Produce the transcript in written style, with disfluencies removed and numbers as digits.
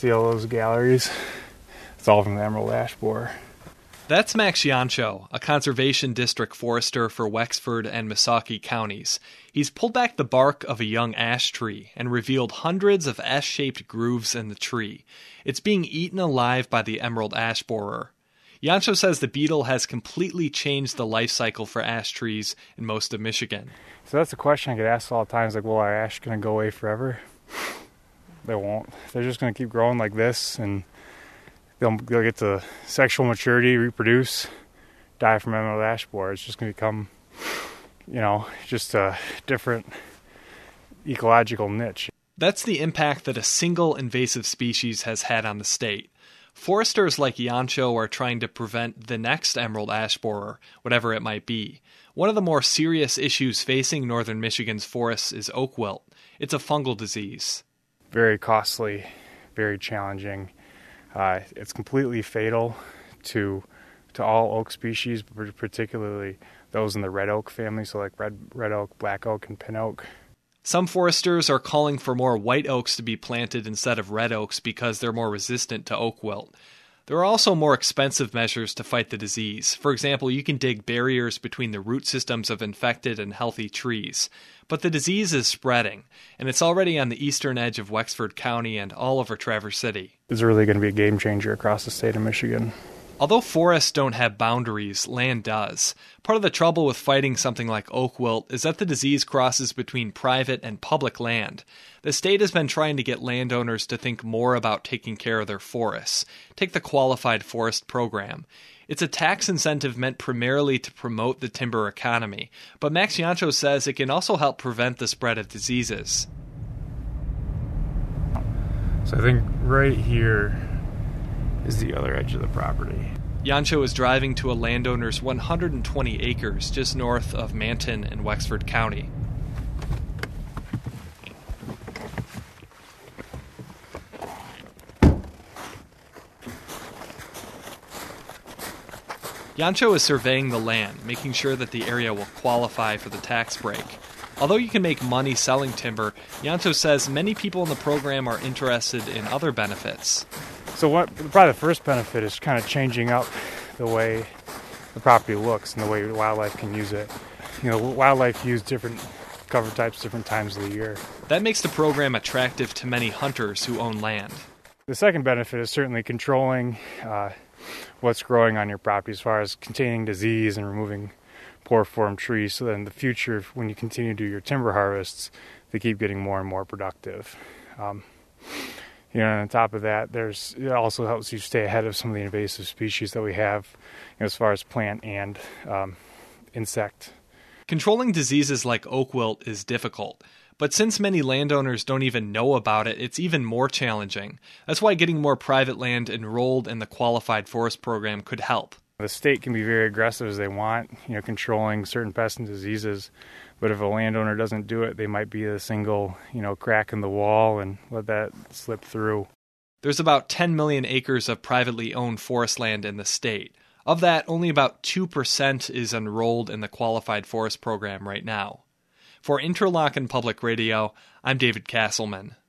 See all those galleries? It's all from the emerald ash borer. That's Max Jancho, a conservation district forester for Wexford and Missaukee counties. He's pulled back the bark of a young ash tree and revealed hundreds of S-shaped grooves in the tree. It's being eaten alive by the emerald ash borer. Jancho says the beetle has completely changed the life cycle for ash trees in most of Michigan. So that's a question I get asked all the time. Is like, well, are ash going to go away forever? They won't. They're just going to keep growing like this, and they'll get to sexual maturity, reproduce, die from emerald ash borer. It's just going to become, just a different ecological niche. That's the impact that a single invasive species has had on the state. Foresters like Jancho are trying to prevent the next emerald ash borer, whatever it might be. One of the more serious issues facing northern Michigan's forests is oak wilt. It's a fungal disease. Very costly, very challenging. It's completely fatal to all oak species, but particularly those in the red oak family, so like red oak, black oak, and pin oak. Some foresters are calling for more white oaks to be planted instead of red oaks because they're more resistant to oak wilt. There are also more expensive measures to fight the disease. For example, you can dig barriers between the root systems of infected and healthy trees. But the disease is spreading, and it's already on the eastern edge of Wexford County and all over Traverse City. It's really going to be a game changer across the state of Michigan. Although forests don't have boundaries, land does. Part of the trouble with fighting something like oak wilt is that the disease crosses between private and public land. The state has been trying to get landowners to think more about taking care of their forests. Take the Qualified Forest Program. It's a tax incentive meant primarily to promote the timber economy, but Max Jancho says it can also help prevent the spread of diseases. So I think right here is the other edge of the property. Jancho is driving to a landowner's 120 acres just north of Manton in Wexford County. Jancho is surveying the land, making sure that the area will qualify for the tax break. Although you can make money selling timber, Jancho says many people in the program are interested in other benefits. So probably the first benefit is kind of changing up the way the property looks and the way wildlife can use it. Wildlife use different cover types different times of the year. That makes the program attractive to many hunters who own land. The second benefit is certainly controlling what's growing on your property as far as containing disease and removing poor form trees, so that in the future, when you continue to do your timber harvests, they keep getting more and more productive. And on top of that, it also helps you stay ahead of some of the invasive species that we have, as far as plant and insect. Controlling diseases like oak wilt is difficult, but since many landowners don't even know about it, it's even more challenging. That's why getting more private land enrolled in the Qualified Forest Program could help. The state can be very aggressive as they want, controlling certain pests and diseases. But if a landowner doesn't do it, they might be a single, crack in the wall and let that slip through. There's about 10 million acres of privately owned forest land in the state. Of that, only about 2% is enrolled in the Qualified Forest Program right now. For Interlochen Public Radio, I'm David Castleman.